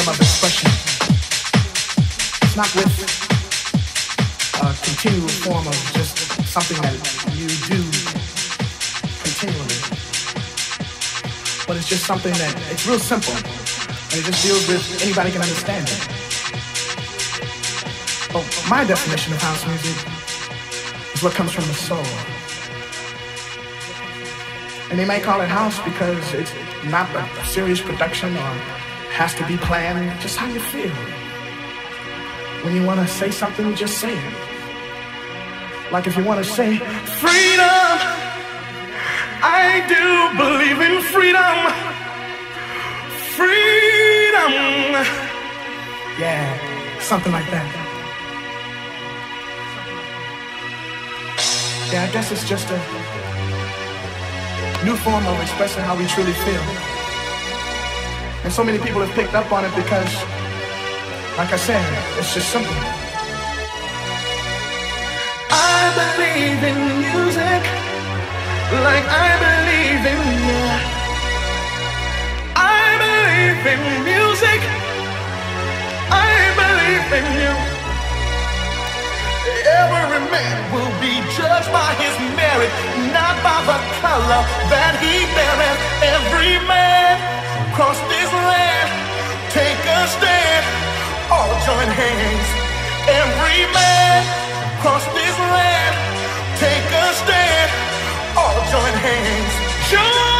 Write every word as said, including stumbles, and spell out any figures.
freedom of expression. It's not with a continual form of just something that you do continually, but it's just something that, it's real simple, and it just deals with, anybody can understand it. But my definition of house music is what comes from the soul. And they might call it house because it's not a serious production or has to be planned, just how you feel. When you want to say something, just say it. Like if you want to say, freedom, I do believe in freedom. Freedom. Yeah, something like that. Yeah, I guess it's just a new form of expressing how we truly feel. And so many people have picked up on it because, like I said, it's just simple. I believe in music like I believe in you. I believe in music. I believe in you. Every man will be judged by his merit, not by the color that he beareth. Every man across this land, take a stand, all join hands. Every man across this land, take a stand, all join hands. Join